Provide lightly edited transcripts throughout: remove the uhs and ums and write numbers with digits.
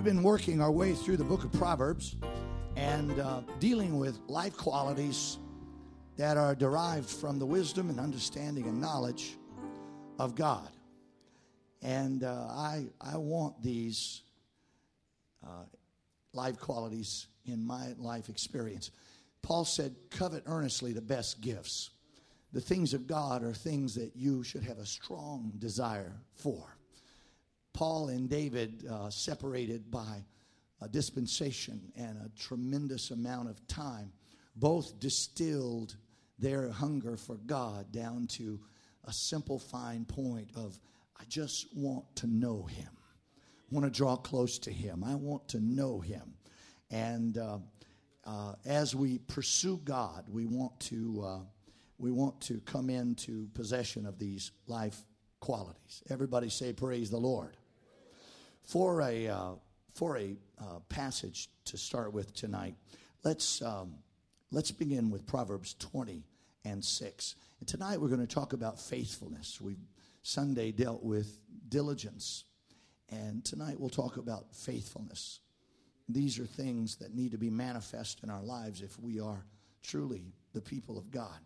been working our way through the book of Proverbs and dealing with life qualities that are derived from the wisdom and understanding and knowledge of God. And I want these life qualities in my life experience. Paul said, covet earnestly the best gifts. The things of God are things that you should have a strong desire for. Paul and David, separated by a dispensation and a tremendous amount of time, both distilled their hunger for God down to a simple fine point of, I just want to know Him. I want to draw close to Him. I want to know Him. And as we pursue God, we want to come into possession of these life qualities. Everybody say, praise the Lord. For a passage to start with tonight, let's begin with Proverbs 20 and 6. And tonight we're going to talk about faithfulness. Sunday dealt with diligence, and tonight we'll talk about faithfulness. These are things that need to be manifest in our lives if we are truly the people of God.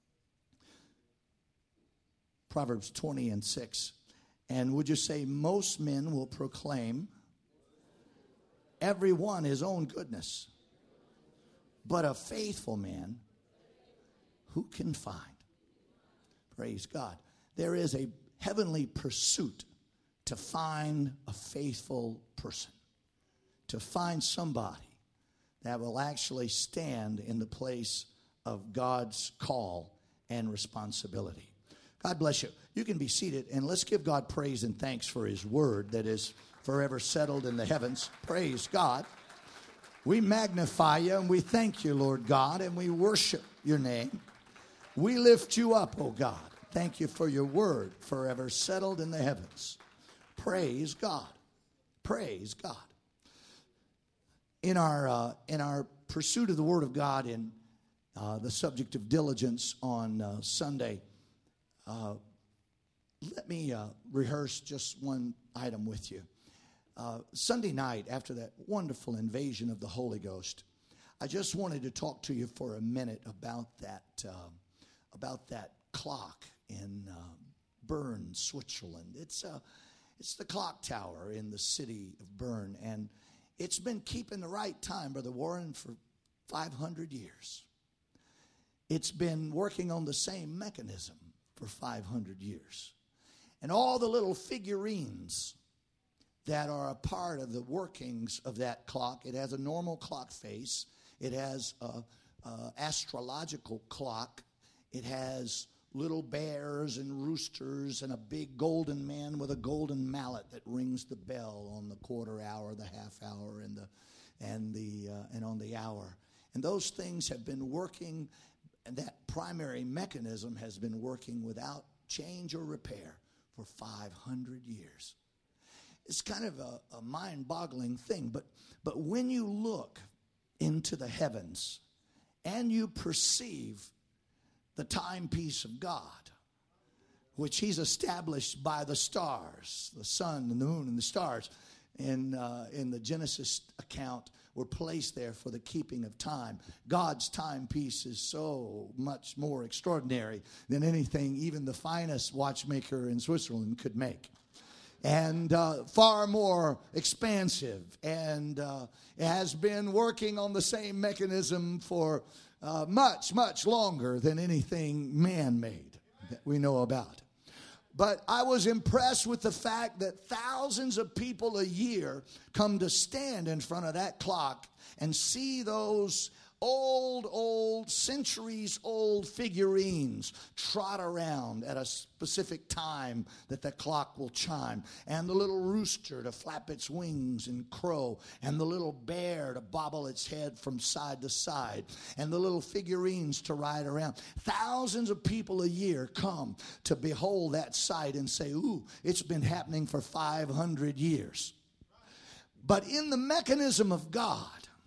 Proverbs 20 and 6. And would you say, most men will proclaim every one his own goodness, but a faithful man who can find? Praise God. There is a heavenly pursuit to find a faithful person, to find somebody that will actually stand in the place of God's call and responsibility. God bless you. You can be seated, and let's give God praise and thanks for His word that is forever settled in the heavens. Praise God. We magnify you, and we thank you, Lord God, and we worship your name. We lift you up, oh God. Thank you for your word forever settled in the heavens. Praise God. Praise God. In our pursuit of the word of God in the subject of diligence on Sunday, let me rehearse just one item with you. Sunday night, after that wonderful invasion of the Holy Ghost, I just wanted to talk to you for a minute about that clock in Bern, Switzerland. It's the clock tower in the city of Bern, and it's been keeping the right time, Brother Warren, for 500 years. It's been working on the same mechanism for 500 years. And all the little figurines that are a part of the workings of that clock, it has a normal clock face, it has a astrological clock, it has little bears and roosters and a big golden man with a golden mallet that rings the bell on the quarter hour, the half hour, and on the hour. And those things have been working, and that primary mechanism has been working without change or repair for 500 years. It's kind of a mind-boggling thing, but when you look into the heavens and you perceive the timepiece of God, which He's established by the stars, the sun and the moon and the stars, in the Genesis account, were placed there for the keeping of time. God's timepiece is so much more extraordinary than anything even the finest watchmaker in Switzerland could make. And far more expansive. And it has been working on the same mechanism for much, much longer than anything man-made that we know about. But I was impressed with the fact that thousands of people a year come to stand in front of that clock and see those old, centuries-old figurines trot around at a specific time that the clock will chime, and the little rooster to flap its wings and crow, and the little bear to bobble its head from side to side, and the little figurines to ride around. Thousands of people a year come to behold that sight and say, ooh, it's been happening for 500 years. But in the mechanism of God,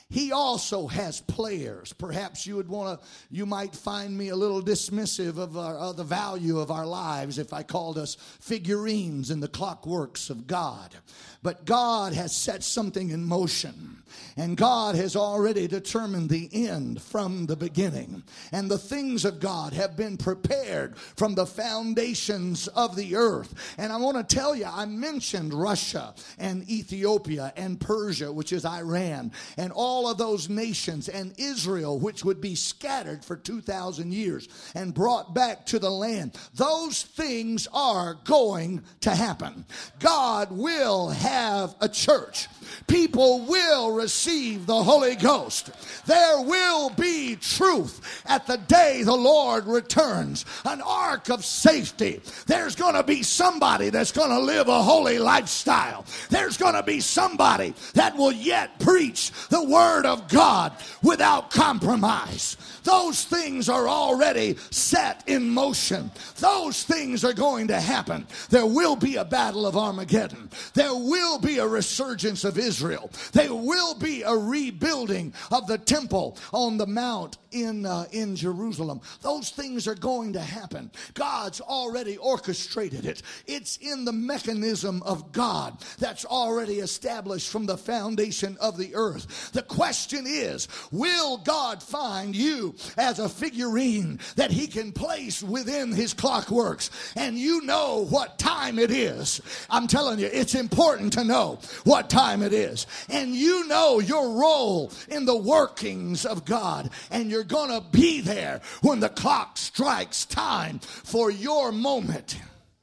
He also has players. Perhaps you might find me a little dismissive of the value of our lives if I called us figurines in the clockworks of God. But God has set something in motion. And God has already determined the end from the beginning. And the things of God have been prepared from the foundations of the earth. And I want to tell you, I mentioned Russia and Ethiopia and Persia, which is Iran, and all of those nations, and Israel, which would be scattered for 2,000 years and brought back to the land. Those things are going to happen. God will have a church. People will receive the Holy Ghost. There will be truth at the day the Lord returns. An ark of safety. There's going to be somebody that's going to live a holy lifestyle. There's going to be somebody that will yet preach the Word of God without compromise. Those things are already set in motion. Those things are going to happen. There will be a battle of Armageddon. There will be a resurgence of Israel. There will be a rebuilding of the temple on the mount in Jerusalem. Those things are going to happen. God's already orchestrated it. It's in the mechanism of God that's already established from the foundation of the earth. The question is, will God find you as a figurine that he can place within his clockworks? And you know what time it is. I'm telling you, it's important to know what time it is. And you know your role in the workings of God. And you're going to be there when the clock strikes time for your moment,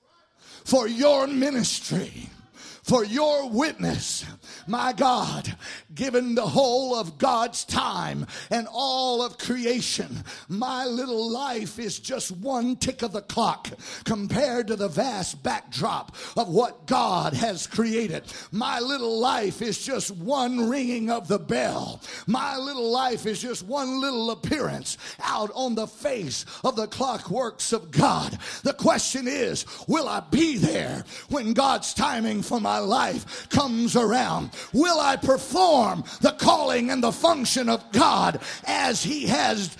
for your ministry, for your witness. My God, given the whole of God's time and all of creation, my little life is just one tick of the clock compared to the vast backdrop of what God has created. My little life is just one ringing of the bell. My little life is just one little appearance out on the face of the clockworks of God. The question is, will I be there when God's timing for my life comes around? Will I perform the calling and the function of God as he has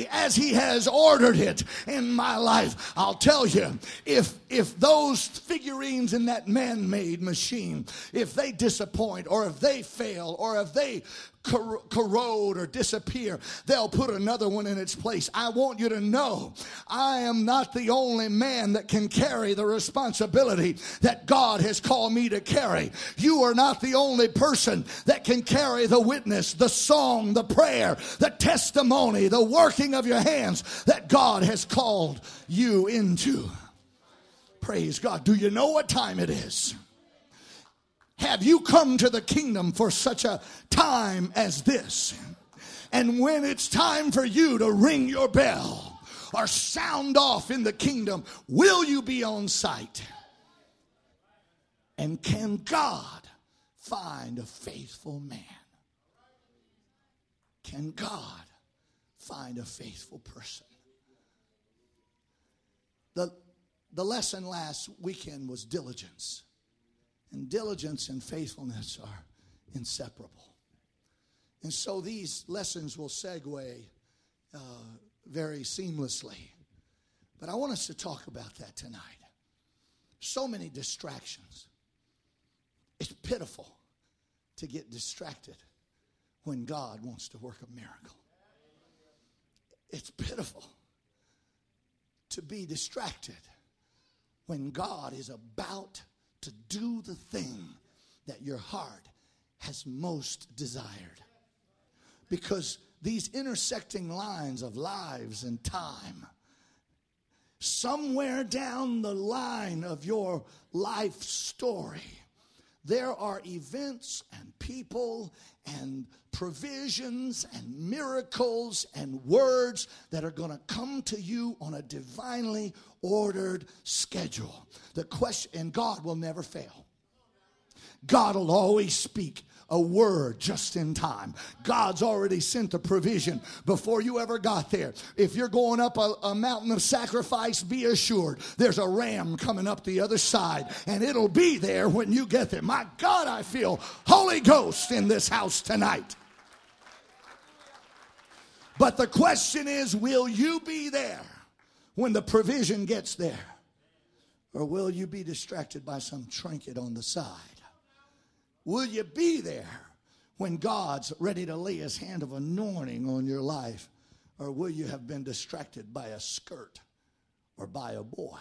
ordered it in my life? I'll tell you, if those figurines in that man-made machine, if they disappoint or if they fail or if they corrode or disappear, they'll put another one in its place. I want you to know I am not the only man that can carry the responsibility that God has called me to carry. You are not the only person that can carry the witness, the song, the prayer, the testimony, the working of your hands that God has called you into. Praise God. Do you know what time it is? Have you come to the kingdom for such a time as this? And when it's time for you to ring your bell or sound off in the kingdom, will you be on site? And can God find a faithful man? Can God find a faithful person? The lesson last weekend was diligence. And diligence and faithfulness are inseparable. And so these lessons will segue very seamlessly. But I want us to talk about that tonight. So many distractions. It's pitiful to get distracted when God wants to work a miracle. It's pitiful to be distracted when God is about to do the thing that your heart has most desired. Because these intersecting lines of lives and time, somewhere down the line of your life story, there are events and people and provisions and miracles and words that are going to come to you on a divinely ordered schedule. The question, and God will never fail. God will always speak a word just in time. God's already sent the provision before you ever got there. If you're going up a mountain of sacrifice, be assured there's a ram coming up the other side, and it'll be there when you get there. My God, I feel Holy Ghost in this house tonight. But the question is, will you be there when the provision gets there? Or will you be distracted by some trinket on the side? Will you be there when God's ready to lay his hand of anointing on your life? Or will you have been distracted by a skirt or by a boy?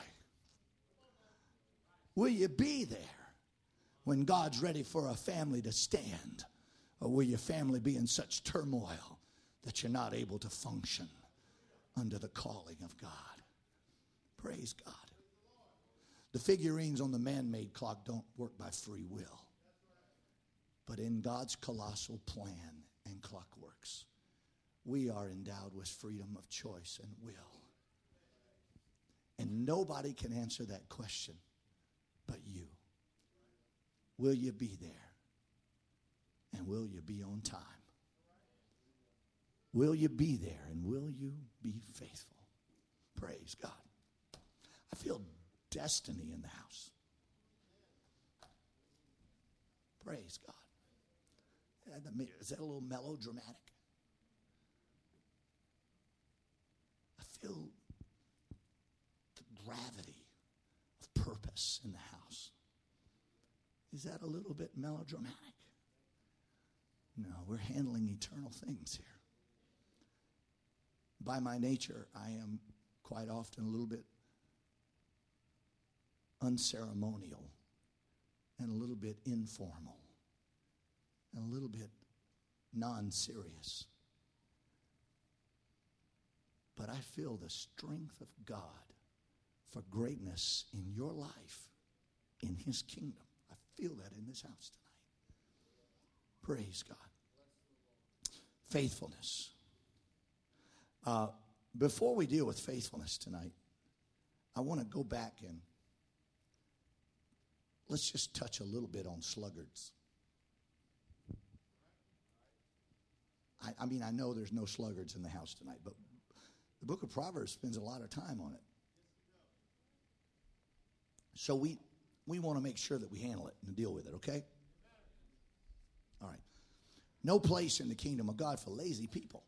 Will you be there when God's ready for a family to stand? Or will your family be in such turmoil that you're not able to function under the calling of God? Praise God. The figurines on the man-made clock don't work by free will. But in God's colossal plan and clockworks, we are endowed with freedom of choice and will. And nobody can answer that question but you. Will you be there? And will you be on time? Will you be there and will you be faithful? Praise God. I feel destiny in the house. Praise God. Is that a little melodramatic? I feel the gravity of purpose in the house. Is that a little bit melodramatic? No, we're handling eternal things here. By my nature, I am quite often a little bit unceremonial and a little bit informal and a little bit non-serious. But I feel the strength of God for greatness in your life, in his kingdom. I feel that in this house tonight. Praise God. Faithfulness. Before we deal with faithfulness tonight, I want to go back and let's just touch a little bit on sluggards. I mean, I know there's no sluggards in the house tonight, but the book of Proverbs spends a lot of time on it. So we want to make sure that we handle it and deal with it, okay? All right. No place in the kingdom of God for lazy people.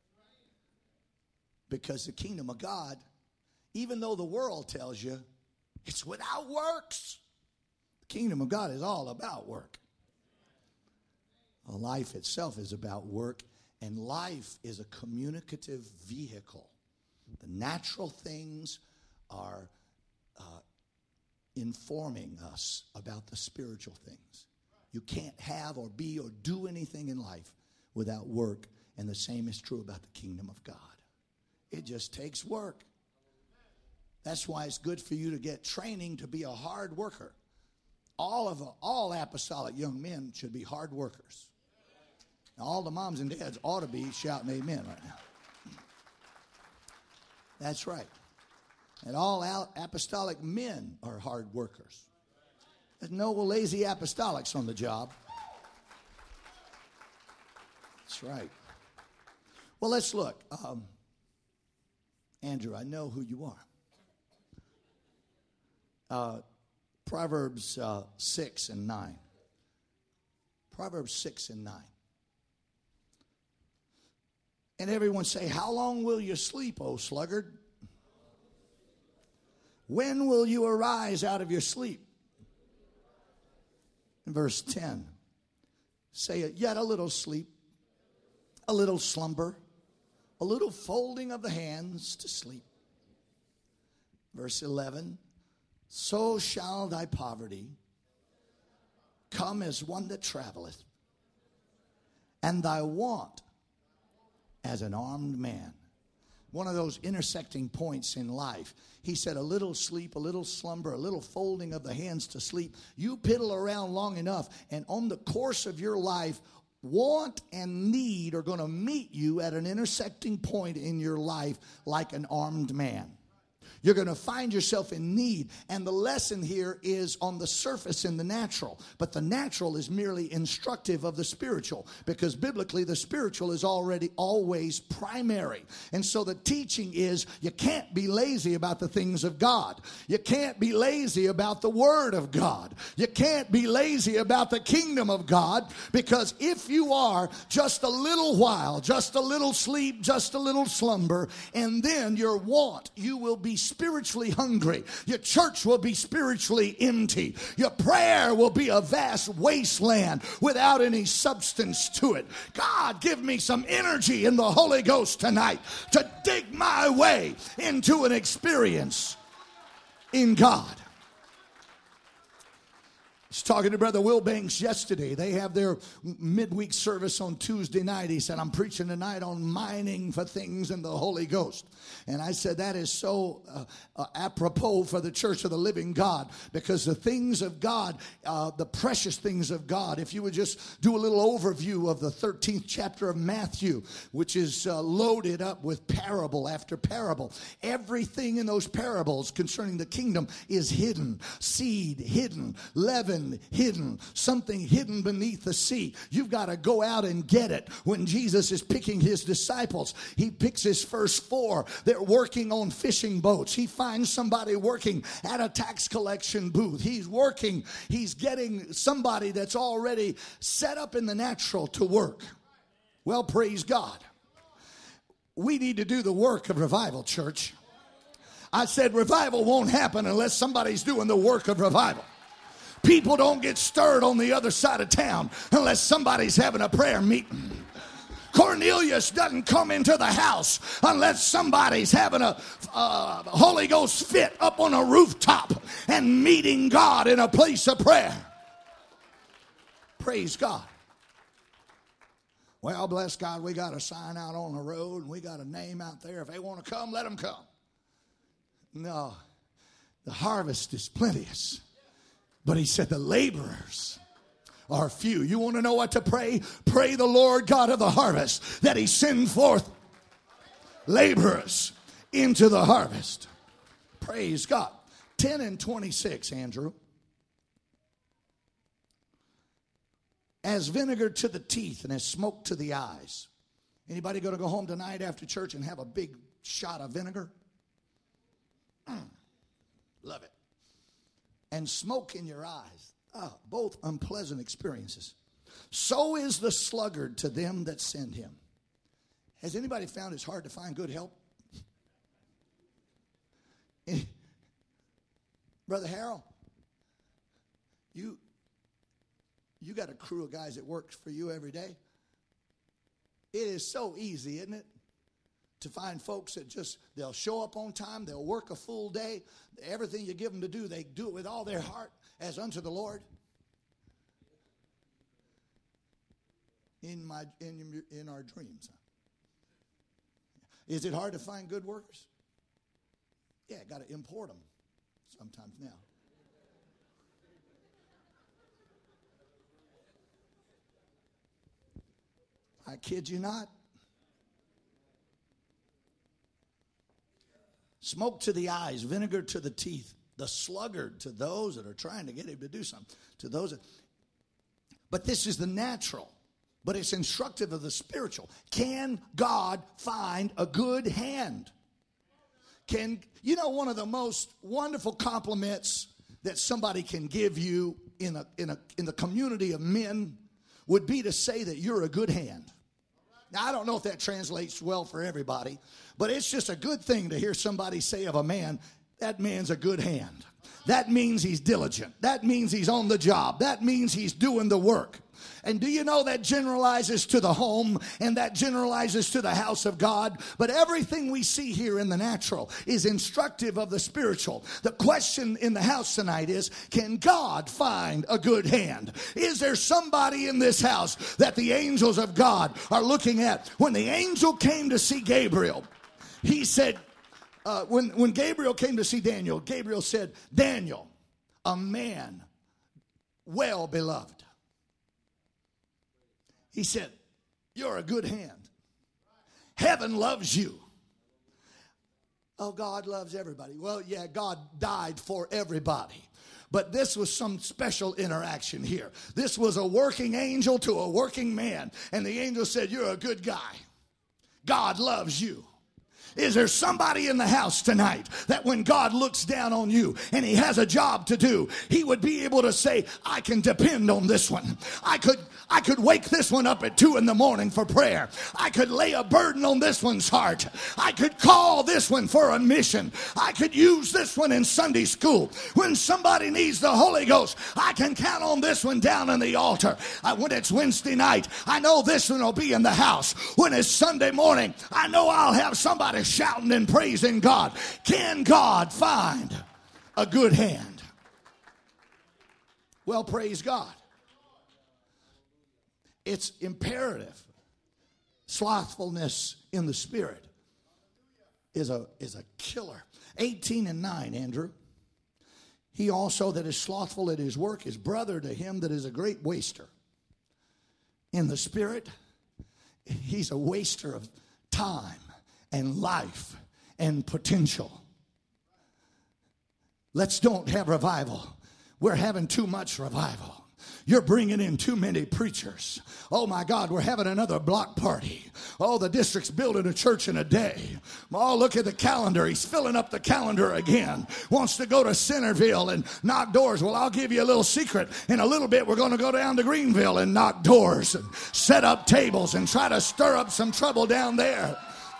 Because the kingdom of God, even though the world tells you it's without works, the kingdom of God is all about work. Life itself is about work, and life is a communicative vehicle. The natural things are informing us about the spiritual things. You can't have or be or do anything in life without work, and the same is true about the kingdom of God. It just takes work. That's why it's good for you to get training to be a hard worker. All apostolic young men should be hard workers. Now, all the moms and dads ought to be shouting amen right now. That's right. And all apostolic men are hard workers. There's no lazy apostolics on the job. That's right. Well, let's look. Andrew, I know who you are. Proverbs 6 and 9. Proverbs 6 and 9. And everyone say, how long will you sleep, O sluggard? When will you arise out of your sleep? In verse 10, say it, yet a little sleep, a little slumber, a little folding of the hands to sleep. Verse 11, so shall thy poverty come as one that traveleth, and thy want as an armed man. One of those intersecting points in life. He said a little sleep, a little slumber, a little folding of the hands to sleep. You piddle around long enough, and on the course of your life, want and need are going to meet you at an intersecting point in your life like an armed man. You're going to find yourself in need. And the lesson here is on the surface in the natural. But the natural is merely instructive of the spiritual. Because biblically, the spiritual is already always primary. And so the teaching is you can't be lazy about the things of God. You can't be lazy about the Word of God. You can't be lazy about the kingdom of God. Because if you are, just a little while, just a little sleep, just a little slumber, and then your want, you will be spiritually hungry. Your church will be spiritually empty. Your prayer will be a vast wasteland without any substance to it. God, give me some energy in the Holy Ghost tonight to dig my way into an experience in God. I was talking to Brother Will Banks yesterday. They have their midweek service on Tuesday night. He said, I'm preaching tonight on mining for things in the Holy Ghost. And I said, that is so apropos for the Church of the Living God, because the things of God, the precious things of God, if you would just do a little overview of the 13th chapter of Matthew, which is loaded up with parable after parable. Everything in those parables concerning the kingdom is hidden. Seed hidden, leaven hidden, something hidden beneath the sea. You've got to go out and get it. When Jesus is picking his disciples, he picks his first four. They're working on fishing boats. He finds somebody working at a tax collection booth. He's getting somebody that's already set up in the natural to work. Well, praise God. We need to do the work of revival, church. I said revival won't happen unless somebody's doing the work of revival. People don't get stirred on the other side of town unless somebody's having a prayer meeting. Cornelius doesn't come into the house unless somebody's having a Holy Ghost fit up on a rooftop and meeting God in a place of prayer. Praise God. Well, bless God, we got a sign out on the road and we got a name out there. If they want to come, let them come. No, the harvest is plenteous. But he said the laborers are few. You want to know what to pray? Pray the Lord God of the harvest that he send forth laborers into the harvest. Praise God. 10 and 26, Andrew. As vinegar to the teeth and as smoke to the eyes. Anybody going to go home tonight after church and have a big shot of vinegar? Love it. And smoke in your eyes. Both unpleasant experiences. So is the sluggard to them that send him. Has anybody found it's hard to find good help? Brother Harold, you got a crew of guys that works for you every day. It is so easy, isn't it? To find folks that they'll show up on time, they'll work a full day. Everything you give them to do, they do it with all their heart as unto the Lord. In our dreams. Is it hard to find good workers? Yeah, got to import them sometimes now. I kid you not. Smoke to the eyes, vinegar to the teeth, the sluggard to those that are trying to get him to do something. But this is the natural, but it's instructive of the spiritual. Can God find a good hand? One of the most wonderful compliments that somebody can give you in the community of men would be to say that you're a good hand. Now, I don't know if that translates well for everybody, but it's just a good thing to hear somebody say of a man, that man's a good hand. That means he's diligent. That means he's on the job. That means he's doing the work. And do you know that generalizes to the home and that generalizes to the house of God? But everything we see here in the natural is instructive of the spiritual. The question in the house tonight is, can God find a good hand? Is there somebody in this house that the angels of God are looking at? When the angel came to see Gabriel, he said, when Gabriel came to see Daniel, Gabriel said, Daniel, a man well beloved. He said, you're a good hand. Heaven loves you. Oh, God loves everybody. Well, yeah, God died for everybody. But this was some special interaction here. This was a working angel to a working man. And the angel said, you're a good guy. God loves you. Is there somebody in the house tonight that when God looks down on you and he has a job to do, he would be able to say, I can depend on this one. I could wake this one up at 2 a.m. for prayer. I could lay a burden on this one's heart. I could call this one for a mission. I could use this one in Sunday school. When somebody needs the Holy Ghost, I can count on this one down on the altar. When it's Wednesday night, I know this one will be in the house. When it's Sunday morning, I know I'll have somebody shouting and praising God. Can God find a good hand? Well, praise God. It's imperative. Slothfulness in the spirit is a killer. 18:9, Andrew. He also that is slothful at his work is brother to him that is a great waster. In the spirit, he's a waster of time and life and potential. Let's don't have revival. We're having too much revival. You're bringing in too many preachers. Oh my God, we're having another block party. Oh, the district's building a church in a day. Oh, look at the calendar. He's filling up the calendar again. Wants to go to Centerville and knock doors. Well, I'll give you a little secret. In a little bit, we're going to go down to Greenville and knock doors and set up tables and try to stir up some trouble down there.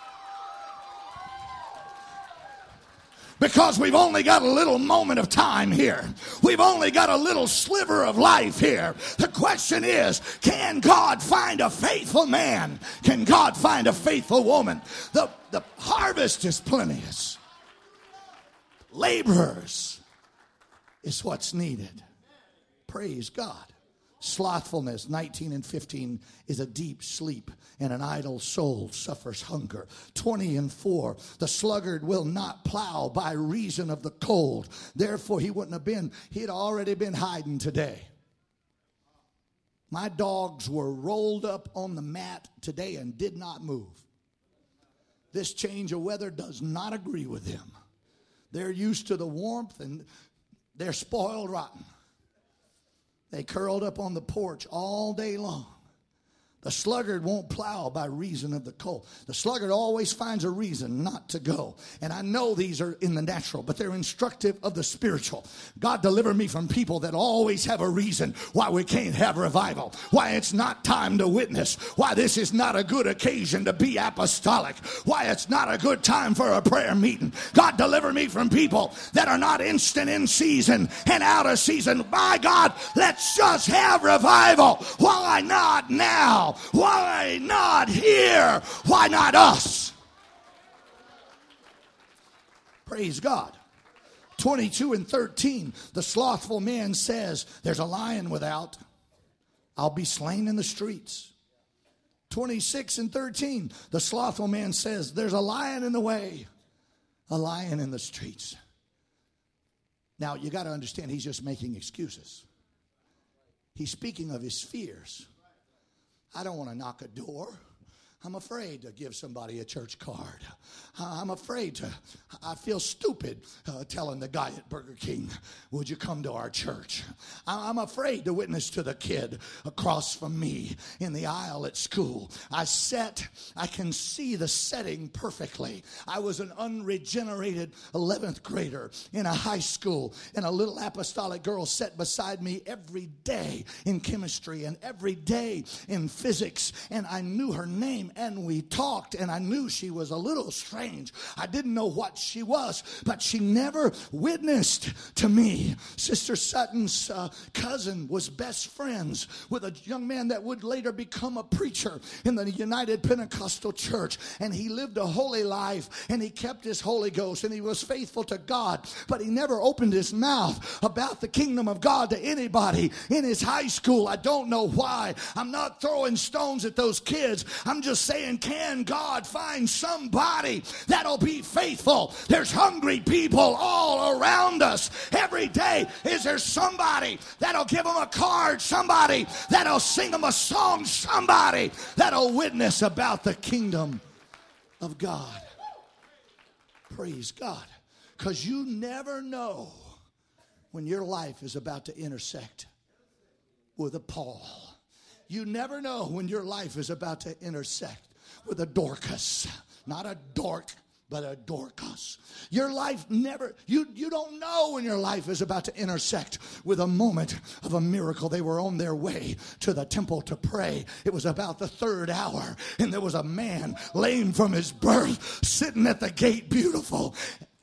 Because we've only got a little moment of time here. We've only got a little sliver of life here. The question is, can God find a faithful man? Can God find a faithful woman? The harvest is plenteous. Laborers is what's needed. Praise God. Slothfulness, 19 and 15, is a deep sleep, and an idle soul suffers hunger. 20 and 4, the sluggard will not plow by reason of the cold. Therefore, he'd already been hiding today. My dogs were rolled up on the mat today and did not move. This change of weather does not agree with them. They're used to the warmth and they're spoiled rotten. They curled up on the porch all day long. The sluggard won't plow by reason of the cold. The sluggard always finds a reason not to go. And I know these are in the natural, but they're instructive of the spiritual. God deliver me from people that always have a reason why we can't have revival, why it's not time to witness, why this is not a good occasion to be apostolic, why it's not a good time for a prayer meeting. God deliver me from people that are not instant in season and out of season. My God, let's just have revival. Why not now? Why not here? Why not us? Praise God. 22 and 13, the slothful man says, there's a lion without. I'll be slain in the streets. 26 and 13, the slothful man says, there's a lion in the way. A lion in the streets. Now, you got to understand, he's just making excuses. He's speaking of his fears. I don't want to knock a door. I'm afraid to give somebody a church card. I'm afraid to. I feel stupid telling the guy at Burger King, would you come to our church? I'm afraid to witness to the kid across from me in the aisle at school. I can see the setting perfectly. I was an unregenerated 11th grader in a high school, and a little apostolic girl sat beside me every day in chemistry and every day in physics, and I knew her name. And we talked, and I knew she was a little strange. I didn't know what she was, but she never witnessed to me. Sister Sutton's cousin was best friends with a young man that would later become a preacher in the United Pentecostal Church. And he lived a holy life, and he kept his Holy Ghost, and he was faithful to God. But he never opened his mouth about the kingdom of God to anybody in his high school. I don't know why. I'm not throwing stones at those kids. I'm just saying, can God find somebody that'll be faithful? There's hungry people all around us every day. Is there somebody that'll give them a card? Somebody that'll sing them a song? Somebody that'll witness about the kingdom of God? Praise God. Because you never know when your life is about to intersect with a Paul. You never know when your life is about to intersect with a Dorcas. Not a dork, but a Dorcas. Your life never, you don't know when your life is about to intersect with a moment of a miracle. They were on their way to the temple to pray. It was about the third hour, and there was a man lame from his birth sitting at the gate, beautiful.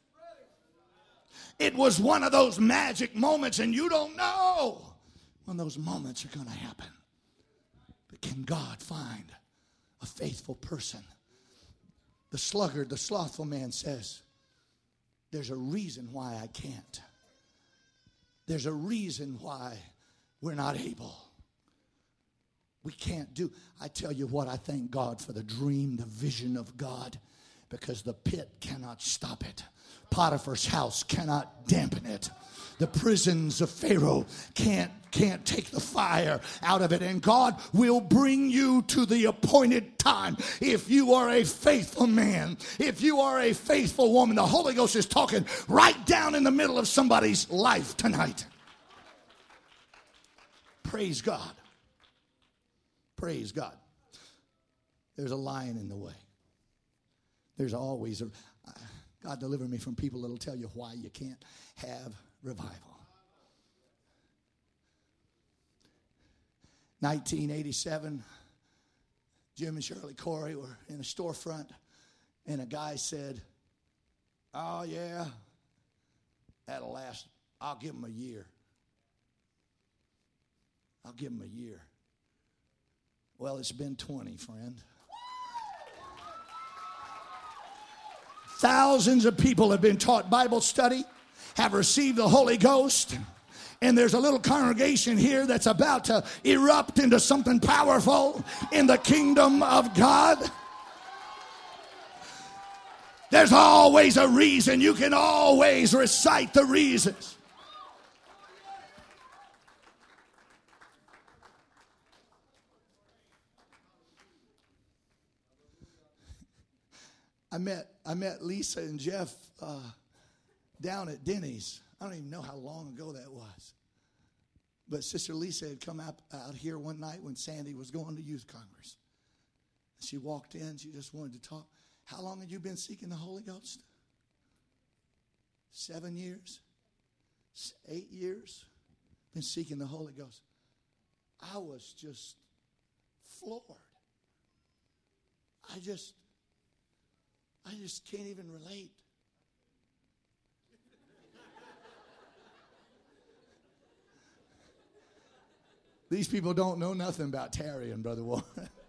It was one of those magic moments, and you don't know when those moments are going to happen. But can God find a faithful person? The sluggard, the slothful man says, there's a reason why I can't. There's a reason why we're not able. We can't do. I tell you what, I thank God for the dream, the vision of God, because the pit cannot stop it. Potiphar's house cannot dampen it. The prisons of Pharaoh can't take the fire out of it. And God will bring you to the appointed time. If you are a faithful man, if you are a faithful woman, the Holy Ghost is talking right down in the middle of somebody's life tonight. Praise God. Praise God. There's a lion in the way. There's always a... God deliver me from people that'll tell you why you can't have revival. 1987, Jim and Shirley Corey were in a storefront, and a guy said, "Oh yeah, that'll last. I'll give him a year. I'll give him a year." Well, it's been 20, friend. Thousands of people have been taught Bible study, have received the Holy Ghost, and there's a little congregation here that's about to erupt into something powerful in the kingdom of God. There's always a reason. You can always recite the reasons. I met Lisa and Jeff down at Denny's. I don't even know how long ago that was. But Sister Lisa had come out here one night when Sandy was going to youth congress. She walked in. She just wanted to talk. How long have you been seeking the Holy Ghost? 7 years? 8 years? Been seeking the Holy Ghost. I was just floored. I just can't even relate. These people don't know nothing about tarrying, Brother Warren.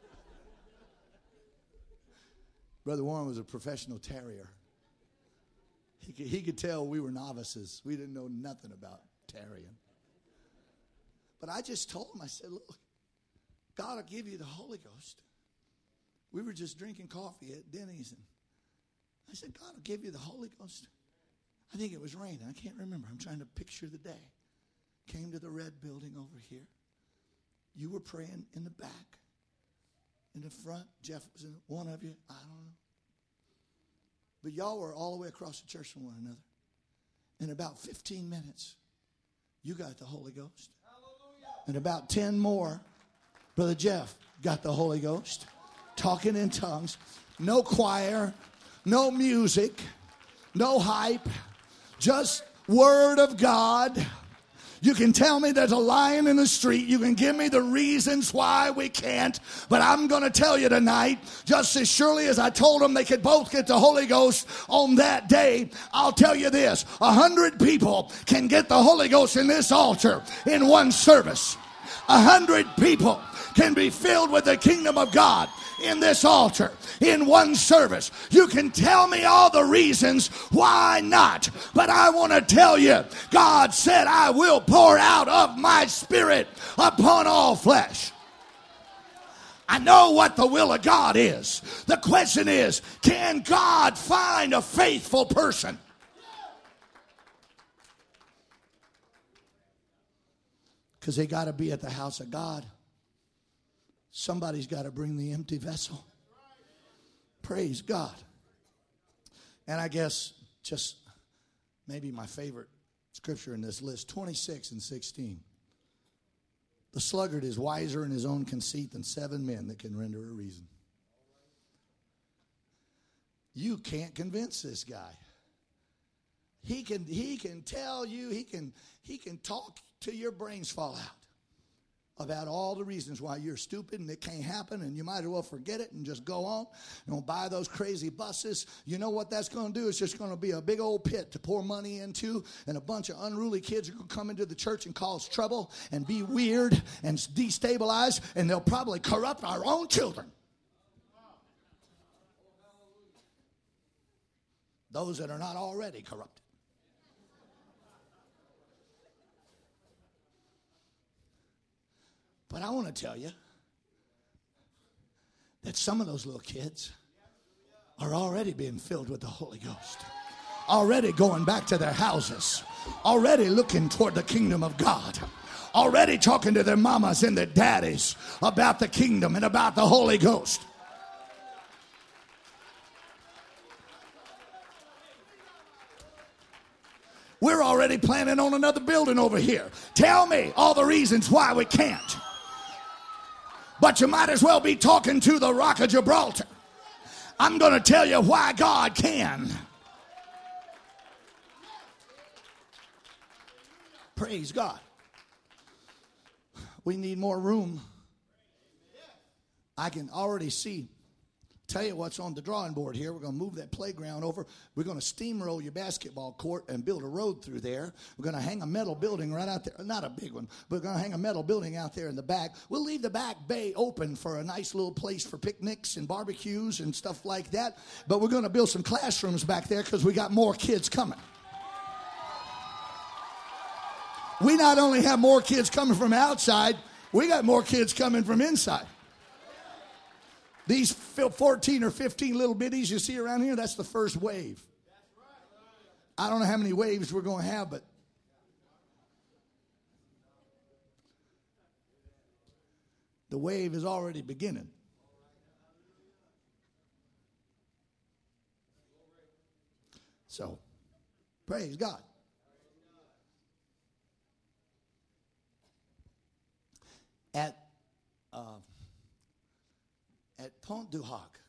Brother Warren was a professional tarrier. He could tell we were novices. We didn't know nothing about tarrying. But I just told him, I said, look, God will give you the Holy Ghost. We were just drinking coffee at Denny's, and I said, God will give you the Holy Ghost. I think it was raining. I can't remember. I'm trying to picture the day. Came to the red building over here. You were praying in the back. In the front. Jeff was in one of you. I don't know. But y'all were all the way across the church from one another. In about 15 minutes, you got the Holy Ghost. In about 10 more, Brother Jeff got the Holy Ghost. Talking in tongues. No choir. No music. No hype. Just Word of God. You can tell me there's a lion in the street. You can give me the reasons why we can't. But I'm going to tell you tonight, just as surely as I told them they could both get the Holy Ghost on that day, I'll tell you this. 100 people can get the Holy Ghost in this altar in one service. 100 people can be filled with the kingdom of God in this altar, in one service. You can tell me all the reasons why not, but I want to tell you, God said, I will pour out of my Spirit upon all flesh. I know what the will of God is. The question is, can God find a faithful person? Because they got to be at the house of God. Somebody's got to bring the empty vessel. Praise God. And I guess just maybe my favorite scripture in this list, 26 and 16. The sluggard is wiser in his own conceit than 7 men that can render a reason. You can't convince this guy. He can tell you, he can talk till your brains fall out about all the reasons why you're stupid and it can't happen, and you might as well forget it and just go on. Don't buy those crazy buses. You know what that's going to do? It's just going to be a big old pit to pour money into, and a bunch of unruly kids are going to come into the church and cause trouble and be weird and destabilize, and they'll probably corrupt our own children. Those that are not already corrupted. But I want to tell you that some of those little kids are already being filled with the Holy Ghost, already going back to their houses, already looking toward the kingdom of God, already talking to their mamas and their daddies about the kingdom and about the Holy Ghost. We're already planning on another building over here. Tell me all the reasons why we can't. But you might as well be talking to the Rock of Gibraltar. I'm going to tell you why God can. Praise God. We need more room. I can already see. Tell you what's on the drawing board here. We're going to move that playground over. We're going to steamroll your basketball court and build a road through there. We're going to hang a metal building right out there. Not a big one, but we're going to hang a metal building out there in the back. We'll leave the back bay open for a nice little place for picnics and barbecues and stuff like that. But we're going to build some classrooms back there because we got more kids coming. We not only have more kids coming from outside, we got more kids coming from inside. These 14 or 15 little bitties you see around here, that's the first wave. I don't know how many waves we're going to have, but the wave is already beginning. So, praise God. At Pont du Hoc,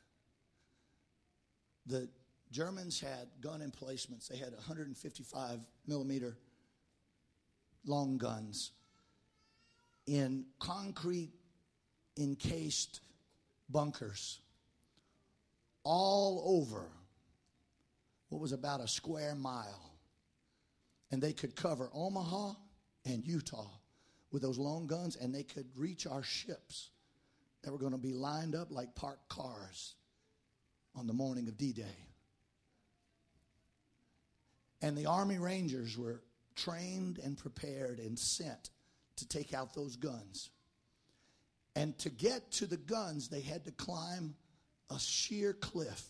the Germans had gun emplacements. They had 155 millimeter long guns in concrete encased bunkers all over what was about a square mile. And they could cover Omaha and Utah with those long guns, and they could reach our ships that were going to be lined up like parked cars on the morning of D-Day. And the Army Rangers were trained and prepared and sent to take out those guns. And to get to the guns, they had to climb a sheer cliff.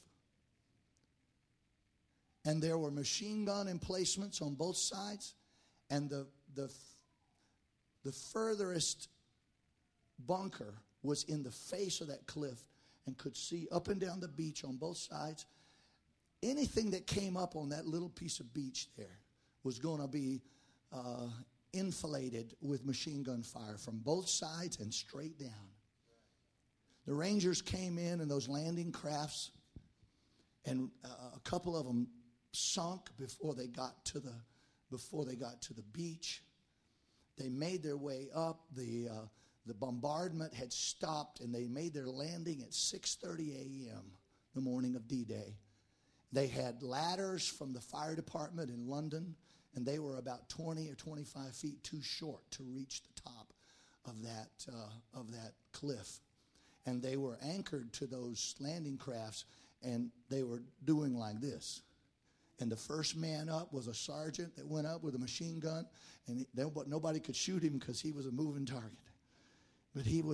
And there were machine gun emplacements on both sides, and the furthest bunker was in the face of that cliff and could see up and down the beach on both sides. Anything that came up on that little piece of beach there was going to be enfiladed with machine gun fire from both sides and straight down. The Rangers came in those landing crafts, and a couple of them sunk before they got to the beach. They made their way up. The bombardment had stopped, and they made their landing at 6:30 a.m. the morning of D-Day. They had ladders from the fire department in London, and they were about 20 or 25 feet too short to reach the top of that cliff. And they were anchored to those landing crafts, and they were doing like this. And the first man up was a sergeant that went up with a machine gun, and nobody could shoot him because he was a moving target. But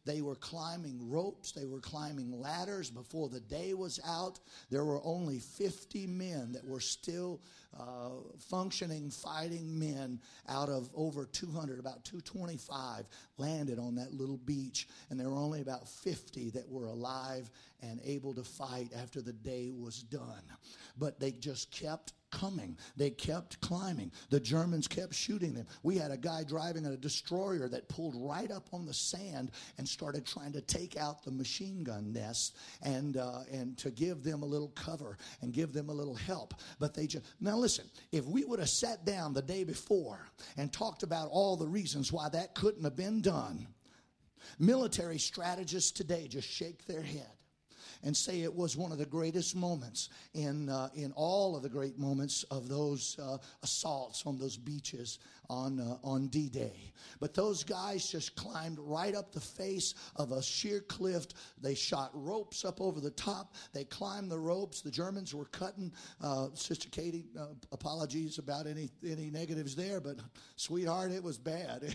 They were climbing ropes. They were climbing ladders. Before the day was out, there were only 50 men that were still functioning, fighting men out of over 200, about 225 landed on that little beach. And there were only about 50 that were alive and able to fight after the day was done. But they just kept coming. They kept climbing. The Germans kept shooting them. We had a guy driving a destroyer that pulled right up on the sand and started trying to take out the machine gun nests and to give them a little cover and give them a little help. But they just, now listen, if we would have sat down the day before and talked about all the reasons why that couldn't have been done, military strategists today just shake their head and say it was one of the greatest moments in all of the great moments of those assaults on those beaches on D-Day. But those guys just climbed right up the face of a sheer cliff. They shot ropes up over the top. They climbed the ropes. The Germans were cutting. Sister Katie, apologies about any negatives there, but sweetheart, it was bad.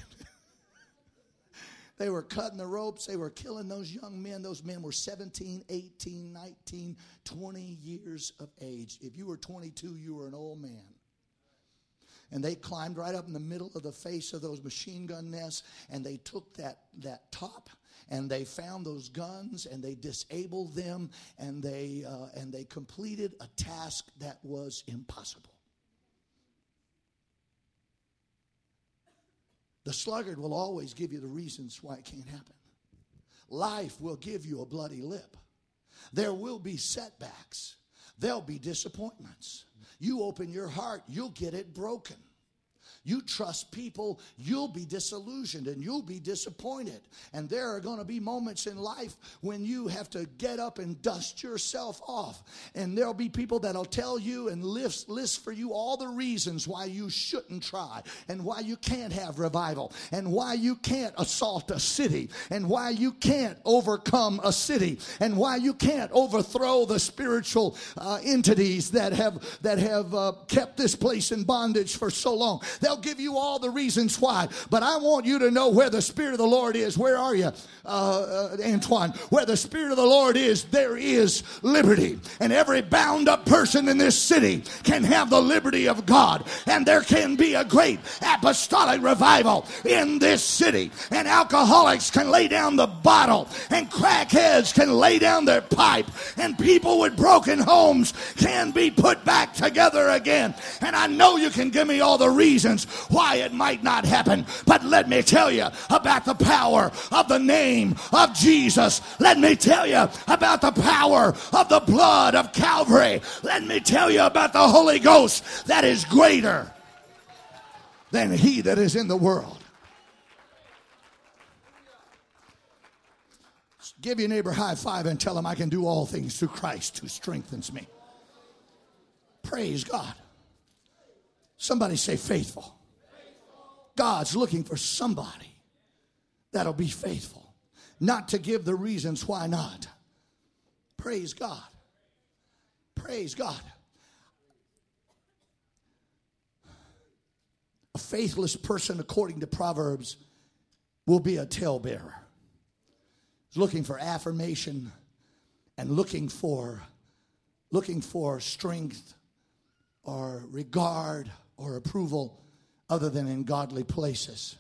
They were cutting the ropes. They were killing those young men. Those men were 17, 18, 19, 20 years of age. If you were 22, you were an old man. And they climbed right up in the middle of the face of those machine gun nests, and they took that top, and they found those guns, and they disabled them, and they completed a task that was impossible. The sluggard will always give you the reasons why it can't happen. Life will give you a bloody lip. There will be setbacks. There'll be disappointments. You open your heart, you'll get it broken. You trust people, you'll be disillusioned and you'll be disappointed. And there are going to be moments in life when you have to get up and dust yourself off. And there'll be people that'll tell you and list for you all the reasons why you shouldn't try, and why you can't have revival, and why you can't assault a city, and why you can't overcome a city, and why you can't overthrow the spiritual entities that have kept this place in bondage for so long. They'll give you all the reasons why. But I want you to know where the Spirit of the Lord is. Where are you, Antoine? Where the Spirit of the Lord is, there is liberty. And every bound up person in this city can have the liberty of God. And there can be a great apostolic revival in this city. And alcoholics can lay down the bottle. And crackheads can lay down their pipe. And people with broken homes can be put back together again. And I know you can give me all the reasons why it might not happen, but let me tell you about the power of the name of Jesus. Let me tell you about the power of the blood of Calvary. Let me tell you about the Holy Ghost that is greater than he that is in the world. Give your neighbor a high five and tell him, I can do all things through Christ who strengthens me. Praise God. Somebody say faithful. God's looking for somebody that'll be faithful. Not to give the reasons why not. Praise God. Praise God. A faithless person, according to Proverbs, will be a talebearer. He's looking for affirmation and looking for strength or regard or approval other than in godly places.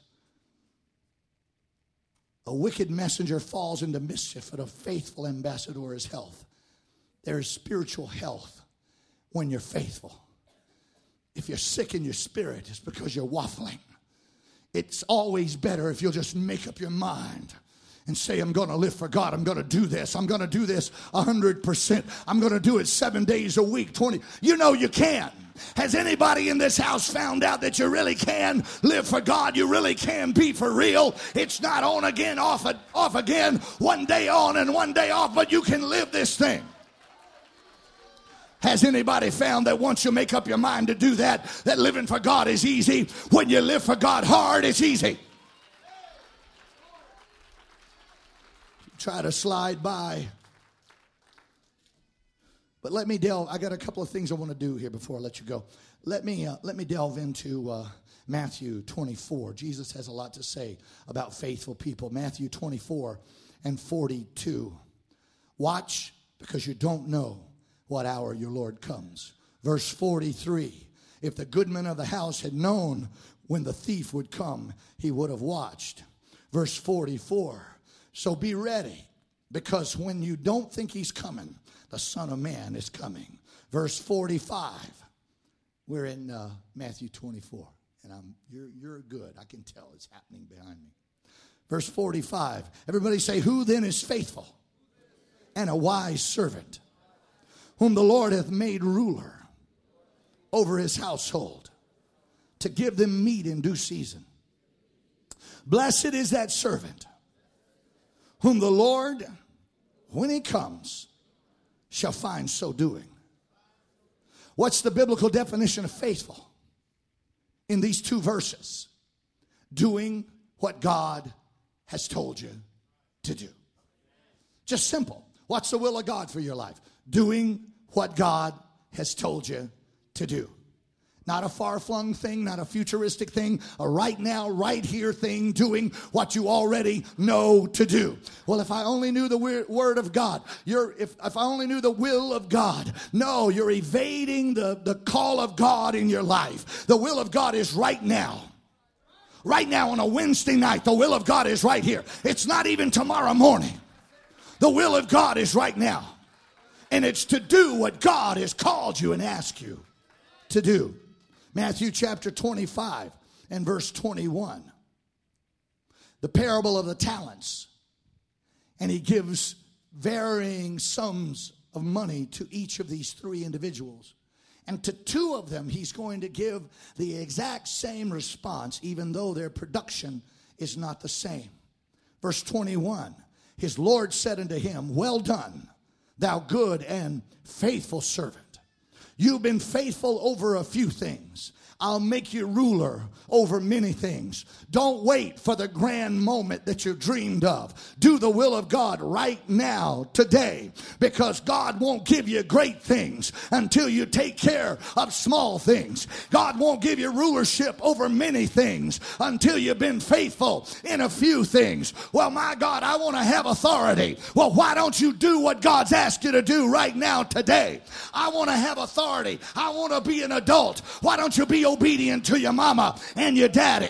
A wicked messenger falls into mischief, but a faithful ambassador is health. There is spiritual health when you're faithful. If you're sick in your spirit, it's because you're waffling. It's always better if you'll just make up your mind and say, I'm going to live for God. I'm going to do this. I'm going to do this 100%. I'm going to do it 7 days a week, 20. You know you can. Has anybody in this house found out that you really can live for God? You really can be for real. It's not on again, off again, one day on and one day off, but you can live this thing. Has anybody found that once you make up your mind to do that living for God is easy? When you live for God hard, it's easy. Try to slide by But let me delve. I got a couple of things I want to do here before I let you go. Let me delve into Matthew 24. Jesus has a lot to say about faithful people. Matthew 24 and 42. Watch, because you don't know what hour your Lord comes. Verse 43. If the goodman of the house had known when the thief would come, he would have watched. Verse 44. So be ready, because when you don't think he's coming, the Son of Man is coming. Verse 45. We're in Matthew 24. And you're good. I can tell it's happening behind me. Verse 45. Everybody say, who then is faithful and a wise servant, whom the Lord hath made ruler over his household, to give them meat in due season. Blessed is that servant whom the Lord, when he comes, shall find so doing. What's the biblical definition of faithful? In these two verses, doing what God has told you to do. Just simple. What's the will of God for your life? Doing what God has told you to do. Not a far-flung thing, not a futuristic thing, a right now, right here thing, doing what you already know to do. Well, if I only knew the word of God, if I only knew the will of God. No, you're evading the call of God in your life. The will of God is right now. Right now on a Wednesday night, the will of God is right here. It's not even tomorrow morning. The will of God is right now. And it's to do what God has called you and asked you to do. Matthew chapter 25 and verse 21. The parable of the talents. And he gives varying sums of money to each of these three individuals. And to two of them, he's going to give the exact same response, even though their production is not the same. Verse 21. His Lord said unto him, well done, thou good and faithful servant. You've been faithful over a few things. I'll make you ruler over many things. Don't wait for the grand moment that you dreamed of. Do the will of God right now, today, because God won't give you great things until you take care of small things. God won't give you rulership over many things until you've been faithful in a few things. Well, my God, I want to have authority. Well, why don't you do what God's asked you to do right now, today? I want to have authority. I want to be an adult. Why don't you be obedient to your mama and your daddy?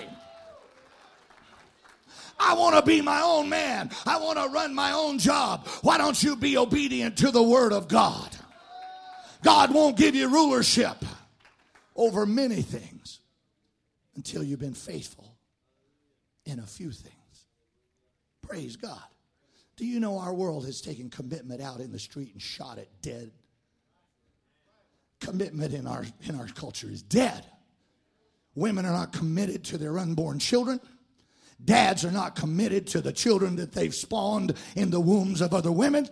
I want to be my own man. I want to run my own job. Why don't you be obedient to the word of God? God won't give you rulership over many things until you've been faithful in a few things. Praise God. Do you know our world has taken commitment out in the street and shot it dead? Commitment in our culture is dead. Women are not committed to their unborn children. Dads are not committed to the children that they've spawned in the wombs of other women.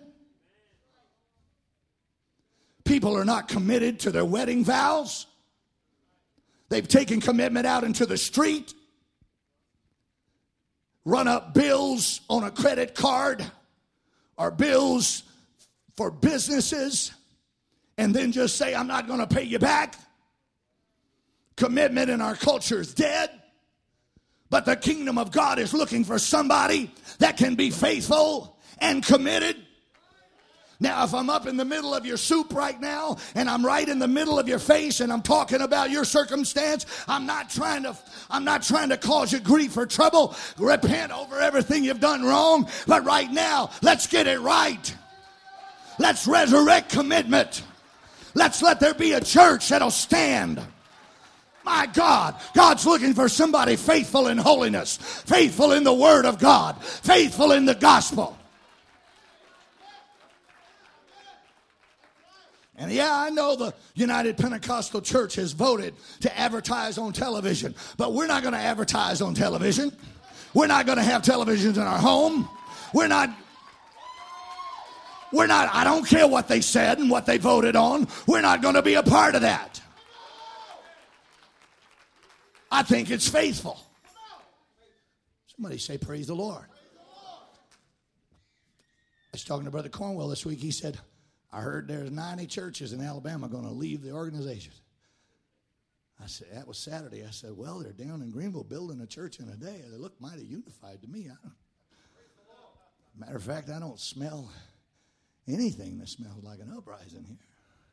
People are not committed to their wedding vows. They've taken commitment out into the street, run up bills on a credit card or bills for businesses, and then just say, I'm not going to pay you back. Commitment in our culture is dead. But the kingdom of God is looking for somebody that can be faithful and committed. Now, if I'm up in the middle of your soup right now and I'm right in the middle of your face and I'm talking about your circumstance, I'm not trying to cause you grief or trouble. Repent over everything you've done wrong. But right now, let's get it right. Let's resurrect commitment. Let's let there be a church that'll stand. My God, God's looking for somebody faithful in holiness, faithful in the word of God, faithful in the gospel. And yeah, I know the United Pentecostal Church has voted to advertise on television, but we're not going to advertise on television. We're not going to have televisions in our home. We're not, I don't care what they said and what they voted on. We're not going to be a part of that. I think it's faithful. Somebody say, praise the Lord. I was talking to Brother Cornwell this week. He said, I heard there's 90 churches in Alabama going to leave the organization. I said, that was Saturday. I said, well, they're down in Greenville building a church in a day. They look mighty unified to me. Matter of fact, I don't smell anything that smells like an uprising here.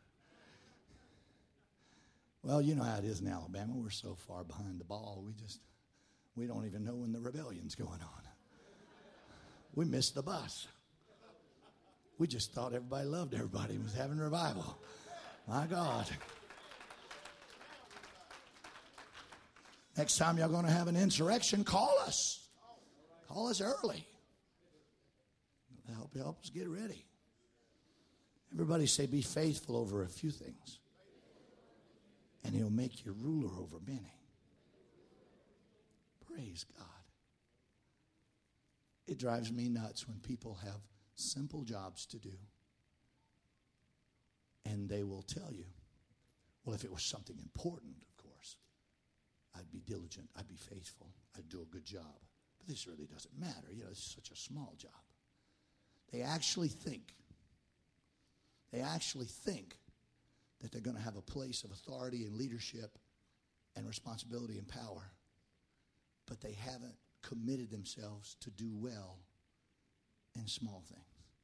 Well, you know how it is in Alabama. We're so far behind the ball, we don't even know when the rebellion's going on. We missed the bus. We just thought everybody loved everybody and was having revival. My God. Next time y'all going to have an insurrection, call us. Call us early. Help us get ready. Everybody say, be faithful over a few things, and he'll make you ruler over many. Praise God. It drives me nuts when people have simple jobs to do, and they will tell you, well, if it was something important, of course, I'd be diligent, I'd be faithful, I'd do a good job. But this really doesn't matter. You know, it's such a small job. They actually think that they're going to have a place of authority and leadership and responsibility and power, but they haven't committed themselves to do well in small things.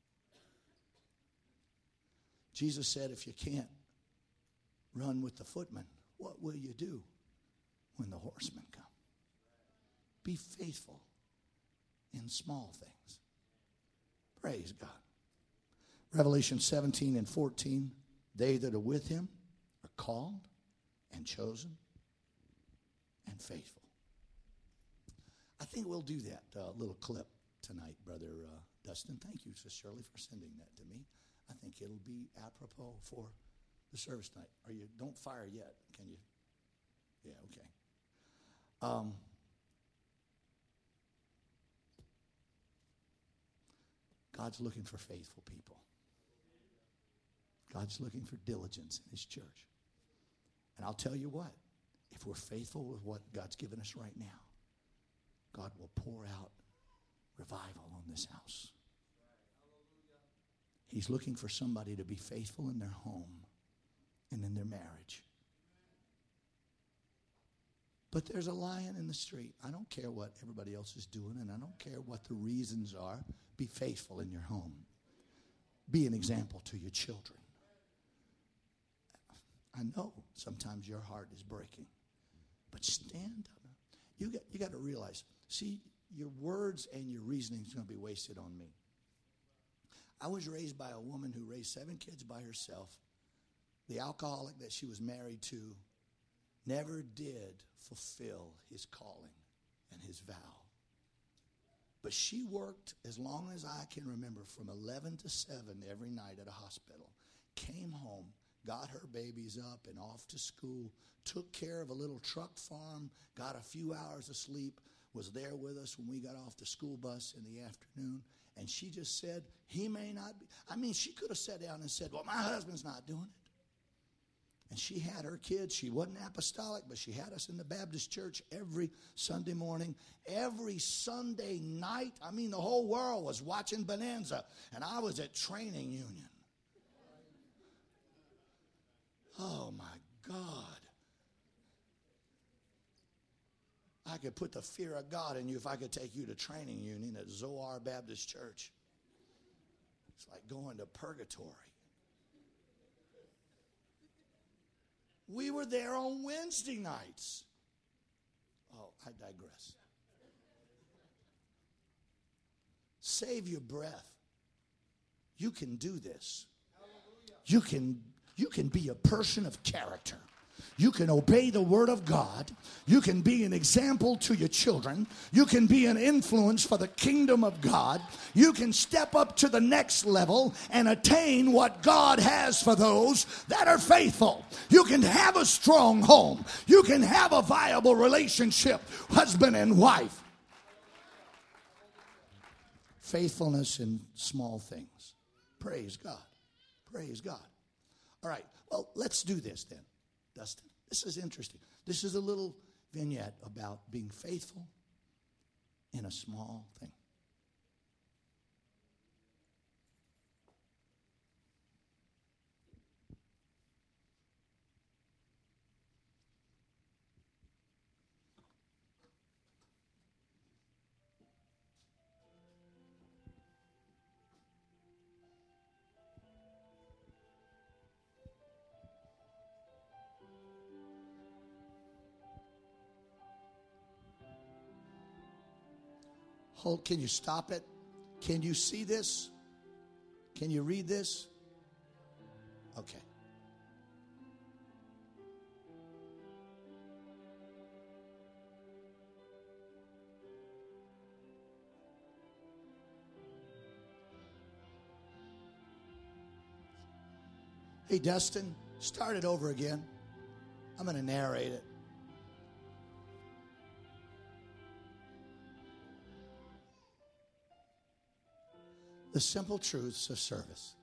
Jesus said, if you can't run with the footmen, what will you do when the horsemen come? Be faithful in small things. Praise God. Revelation 17 and 14, they that are with him are called and chosen and faithful. I think we'll do that little clip tonight, Brother Dustin. Thank you, Sister Shirley, for sending that to me. I think it'll be apropos for the service tonight. Don't fire yet, can you? Yeah, okay. God's looking for faithful people. God's looking for diligence in his church. And I'll tell you what, if we're faithful with what God's given us right now, God will pour out revival on this house. He's looking for somebody to be faithful in their home and in their marriage. But there's a lion in the street. I don't care what everybody else is doing, and I don't care what the reasons are. Be faithful in your home. Be an example to your children. I know sometimes your heart is breaking, but stand up. You got to realize, see, your words and your reasoning is going to be wasted on me. I was raised by a woman who raised 7 kids by herself. The alcoholic that she was married to never did fulfill his calling and his vow. But she worked as long as I can remember, from 11 to 7 every night at a hospital. Came home, got her babies up and off to school, took care of a little truck farm, got a few hours of sleep, was there with us when we got off the school bus in the afternoon. And she just said, he may not be. I mean, she could have sat down and said, well, my husband's not doing it. And she had her kids. She wasn't apostolic, but she had us in the Baptist church every Sunday morning. Every Sunday night, I mean, the whole world was watching Bonanza, and I was at training union. Oh, my God. I could put the fear of God in you if I could take you to training union at Zoar Baptist Church. It's like going to purgatory. We were there on Wednesday nights. Oh, I digress. Save your breath. You can do this. You can be a person of character. You can obey the word of God. You can be an example to your children. You can be an influence for the kingdom of God. You can step up to the next level and attain what God has for those that are faithful. You can have a strong home. You can have a viable relationship, husband and wife. Faithfulness in small things. Praise God. Praise God. All right. Well, let's do this then. Dustin, this is interesting. This is a little vignette about being faithful in a small thing. Hold, can you stop it? Can you see this? Can you read this? Okay. Hey, Dustin, start it over again. I'm going to narrate it. The simple truths of service.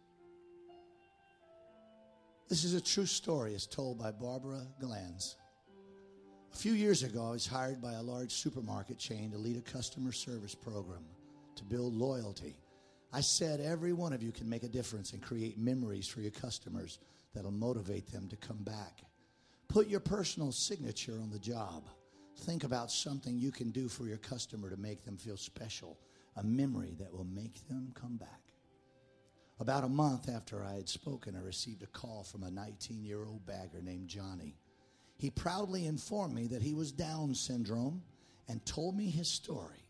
This is a true story as told by Barbara Glanz. A few years ago, I was hired by a large supermarket chain to lead a customer service program to build loyalty. I said every one of you can make a difference and create memories for your customers that'll motivate them to come back. Put your personal signature on the job. Think about something you can do for your customer to make them feel special, a memory that will make them come back. About a month after I had spoken, I received a call from a 19-year-old bagger named Johnny. He proudly informed me that he was Down syndrome and told me his story.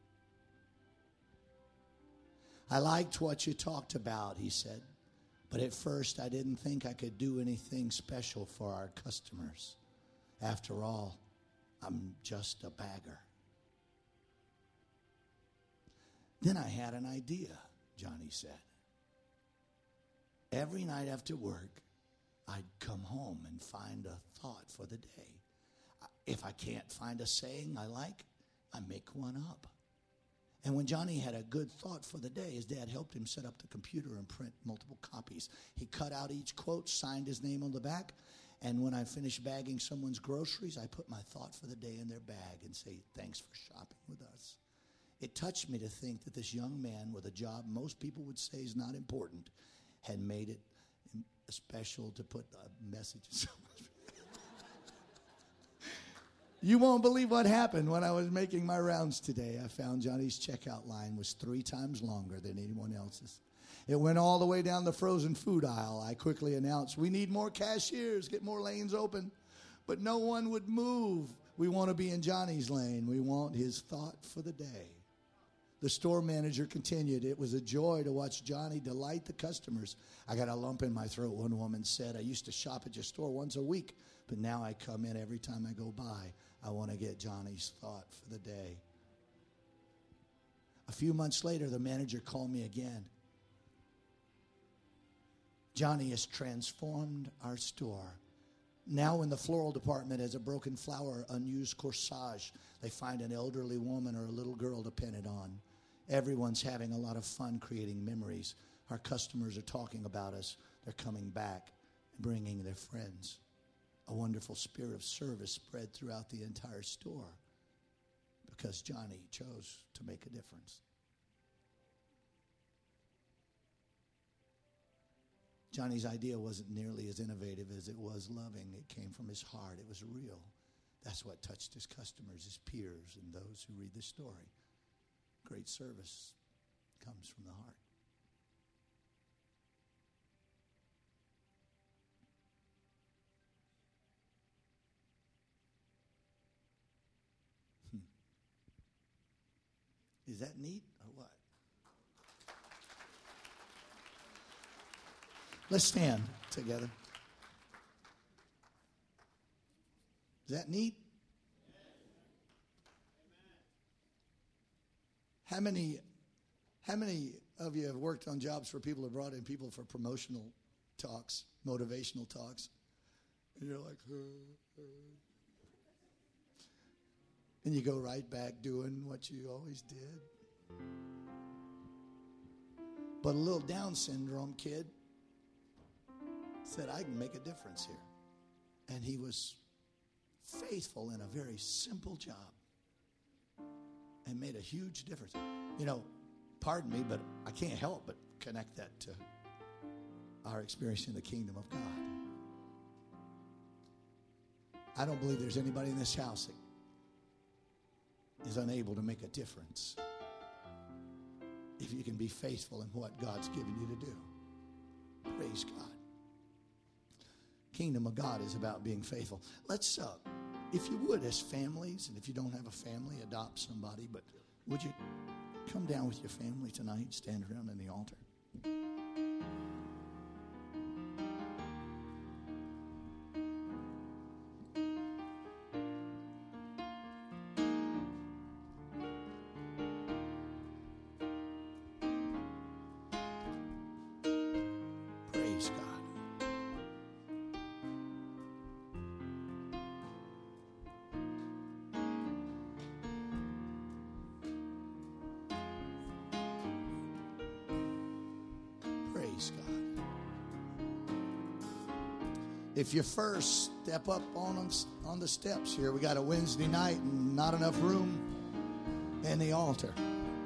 I liked what you talked about, he said, but at first I didn't think I could do anything special for our customers. After all, I'm just a bagger. Then I had an idea, Johnny said. Every night after work, I'd come home and find a thought for the day. If I can't find a saying I like, I make one up. And when Johnny had a good thought for the day, his dad helped him set up the computer and print multiple copies. He cut out each quote, signed his name on the back, and when I finished bagging someone's groceries, I put my thought for the day in their bag and say, "Thanks for shopping with us." It touched me to think that this young man with a job most people would say is not important had made it special to put a message in someone's. You won't believe what happened when I was making my rounds today. I found Johnny's checkout line was 3 times longer than anyone else's. It went all the way down the frozen food aisle. I quickly announced, "We need more cashiers, get more lanes open." But no one would move. We want to be in Johnny's lane. We want his thought for the day. The store manager continued, "It was a joy to watch Johnny delight the customers. I got a lump in my throat," one woman said. "I used to shop at your store once a week, but now I come in every time I go by. I want to get Johnny's thought for the day." A few months later, the manager called me again. "Johnny has transformed our store. Now in the floral department has a broken flower, unused corsage. They find an elderly woman or a little girl to pin it on. Everyone's having a lot of fun creating memories. Our customers are talking about us. They're coming back and bringing their friends. A wonderful spirit of service spread throughout the entire store because Johnny chose to make a difference." Johnny's idea wasn't nearly as innovative as it was loving. It came from his heart. It was real. That's what touched his customers, his peers, and those who read the story. Great service comes from the heart. Is that neat or what? Let's stand together. Is that neat? How many of you have worked on jobs where people have brought in people for promotional talks, motivational talks? And you're like, and you go right back doing what you always did. But a little Down syndrome kid said, "I can make a difference here." And he was faithful in a very simple job and made a huge difference. You know, pardon me, but I can't help but connect that to our experience in the kingdom of God. I don't believe there's anybody in this house that is unable to make a difference if you can be faithful in what God's given you to do. Praise God. Kingdom of God is about being faithful. Let's if you would, as families, and if you don't have a family, adopt somebody, but would you come down with your family tonight, stand around in the altar? Praise God. Praise God. If you first step up on the steps here, we got a Wednesday night and not enough room in the altar.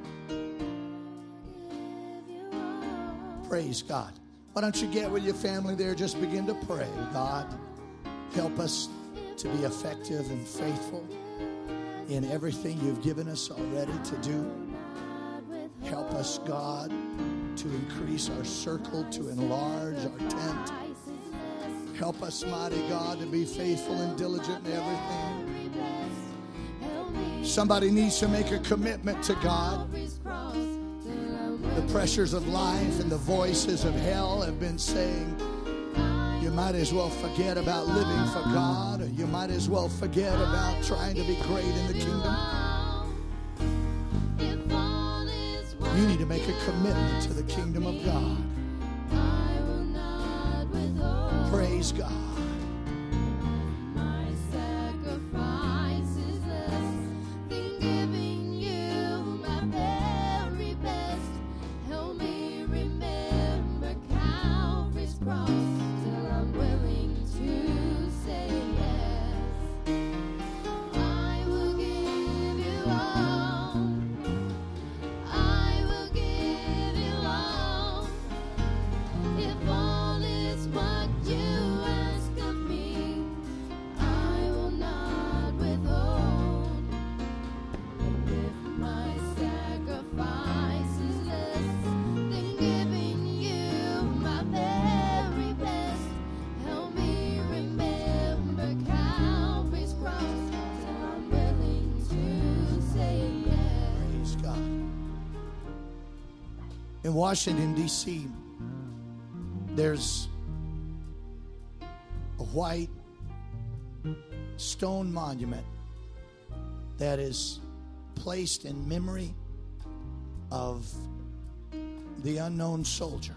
Praise God. Why don't you get with your family there? Just begin to pray. God, help us to be effective and faithful in everything you've given us already to do. Help us, God, to increase our circle, to enlarge our tent. Help us, mighty God, to be faithful and diligent in everything. Somebody needs to make a commitment to God. The pressures of life and the voices of hell have been saying, you might as well forget about living for God, or you might as well forget about trying to be great in the kingdom. You need to make a commitment to the kingdom of God. Praise God. In Washington, D.C., there's a white stone monument that is placed in memory of the unknown soldier.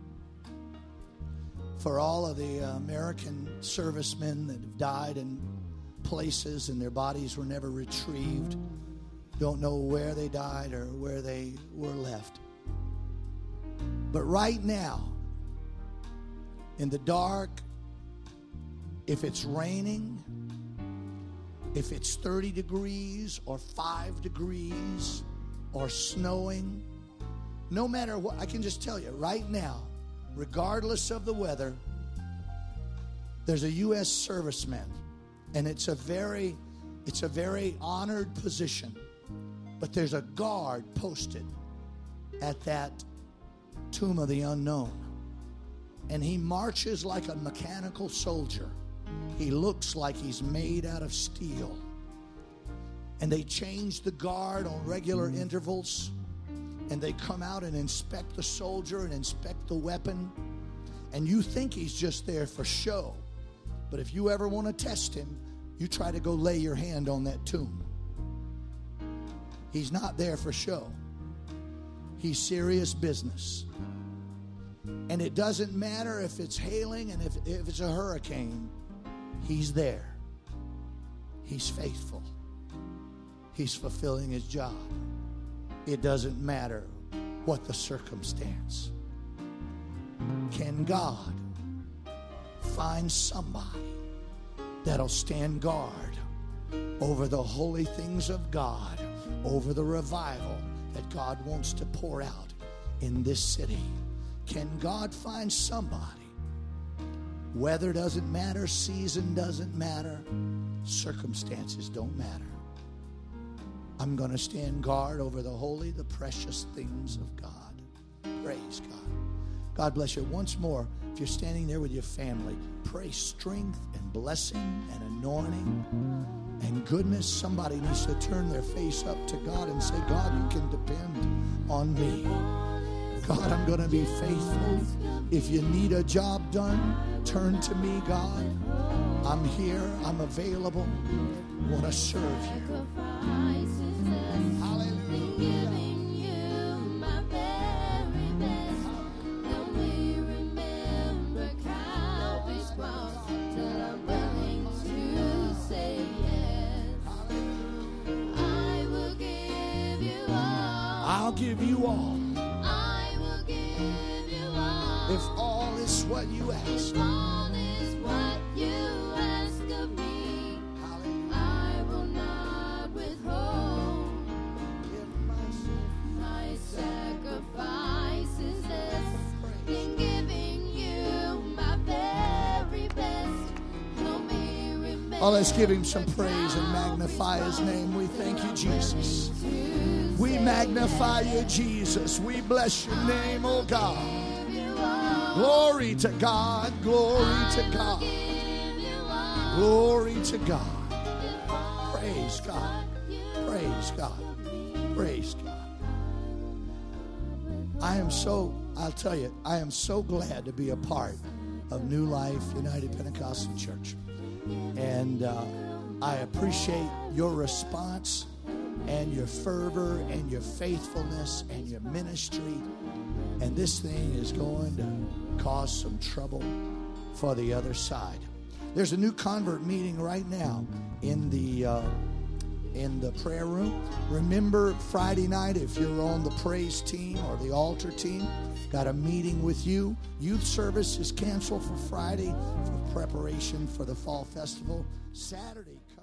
For all of the American servicemen that have died in places and their bodies were never retrieved, don't know where they died or where they were left. But right now, in the dark, if it's raining, if it's 30 degrees or 5 degrees or snowing, no matter what, I can just tell you right now, regardless of the weather, there's a U.S. serviceman, and it's a very honored position, but there's a guard posted at that tomb of the unknown, and he marches like a mechanical soldier. He looks like he's made out of steel, and they change the guard on regular intervals, and they come out and inspect the soldier and inspect the weapon, and you think he's just there for show, but if you ever want to test him, you try to go lay your hand on that tomb. He's not there for show. He's serious business. And it doesn't matter if it's hailing and if it's a hurricane, he's there. He's faithful. He's fulfilling his job. It doesn't matter what the circumstance. Can God find somebody that'll stand guard over the holy things of God, over the revival that God wants to pour out in this city? Can God find somebody? Weather doesn't matter, season doesn't matter, circumstances don't matter. I'm going to stand guard over the holy, the precious things of God. Praise God. God bless you. Once more, if you're standing there with your family, pray strength and blessing and anointing and goodness. Somebody needs to turn their face up to God and say, God, you can depend on me. God, I'm going to be faithful. If you need a job done, turn to me, God. I'm here. I'm available. I want to serve you. Hallelujah. I'll give you all. I will give you all. If all is what you ask. If all is what you ask of me, I will not withhold. My sacrifice is this, in giving you my very best. Help me remember. Oh, let's give him some praise and magnify his name. We thank you, Jesus. We magnify you, Jesus. We bless your name, oh God. Glory to God. Glory to God. Glory to God. Praise God. Praise God. Praise God. I'll tell you, I am so glad to be a part of New Life United Pentecostal Church. And I appreciate your response and your fervor and your faithfulness and your ministry. And this thing is going to cause some trouble for the other side. There's a new convert meeting right now in the prayer room. Remember, Friday night, if you're on the praise team or the altar team, got a meeting with you. Youth service is canceled for Friday for preparation for the fall festival. Saturday.